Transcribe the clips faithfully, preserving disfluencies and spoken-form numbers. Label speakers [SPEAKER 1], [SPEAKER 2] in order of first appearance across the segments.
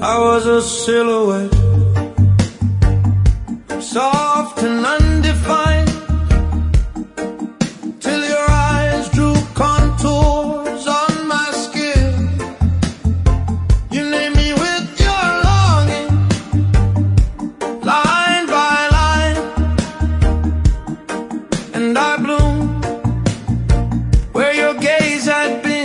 [SPEAKER 1] I was a silhouette, soft and undefined, till your eyes drew contours on my skin. You named me with your longing, line by line, and I bloomed where your gaze had been.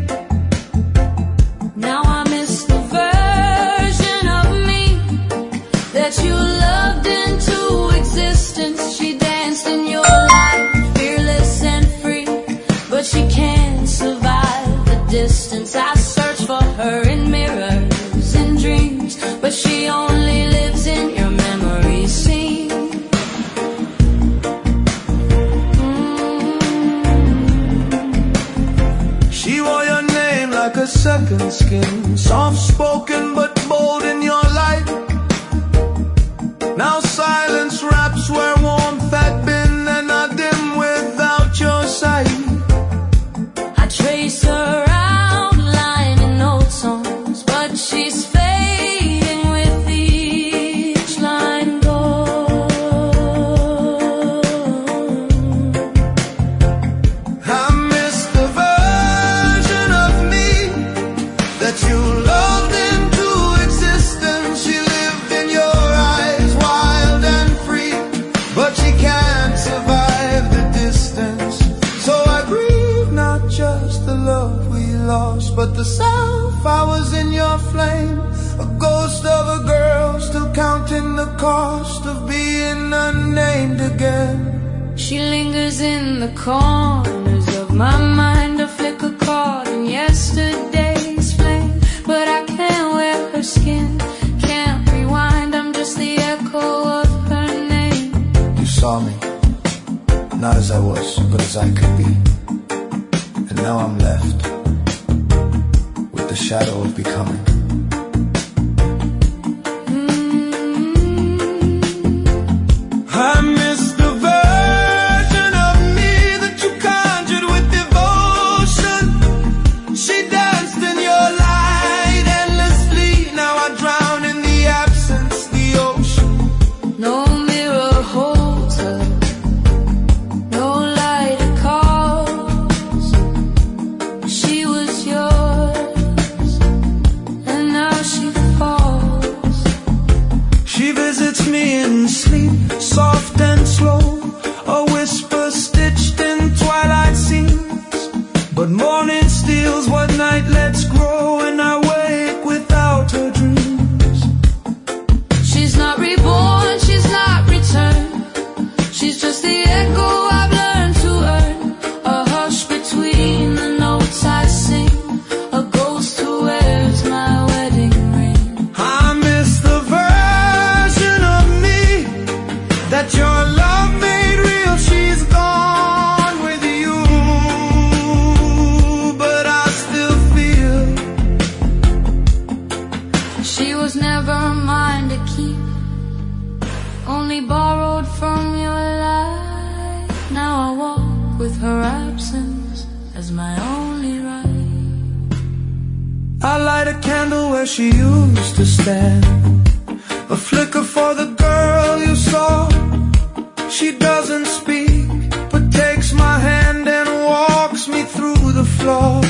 [SPEAKER 2] Now I miss the version of me that you loved into existence. She danced in your life, fearless and free, but she can't survive the distance. I search for her in mirrors and dreams, but she only lives in your memory scene.
[SPEAKER 1] Mm. She wore your name like a second skin, soft-spoken but bold in your light. Now silence wraps where warmth had been, and I dim without your sight.
[SPEAKER 2] I trace her outline in old songs, but she's fading with each line gone.
[SPEAKER 1] I miss the version of me that you loved into existence. She lived in your eyes, wild and free, but she can't survive the distance. So I grieve not just the love we lost, but the self I was in your flame, a ghost of a girl still counting the cost of being unnamed again.
[SPEAKER 2] She lingers in the corners of my mind, a flicker caught in yesterday's flame. But I can't wear her skin, can't rewind, I'm just the echo of her name.
[SPEAKER 1] You saw me, not as I was, but as I could be. And now I'm left with the shadow of becoming. I miss the version of me that you conjured with devotion. She danced in your light endlessly. Now I drown in the absence, the ocean.
[SPEAKER 2] No mirror holds her, no light it calls. She was yours, and now she falls. She visits me in sleep, soft and slow, a whisper stitched in twilight scenes. But morning steals what night lets grow, and I wake without her dreams. She's not reborn, she's not returned, she's just the echo I've learned to earn. A hush between the notes I sing, a ghost who wears my wedding ring.
[SPEAKER 1] I miss the version of me that your love made real. She's gone with you, but I still feel
[SPEAKER 2] She was never mine to keep, only borrowed from your light. Now I walk with her absence as my only right.
[SPEAKER 1] I light a candle where she used to stand, a flicker for the girl you saw. She doesn't speak, but takes my hand and walks me through the floor.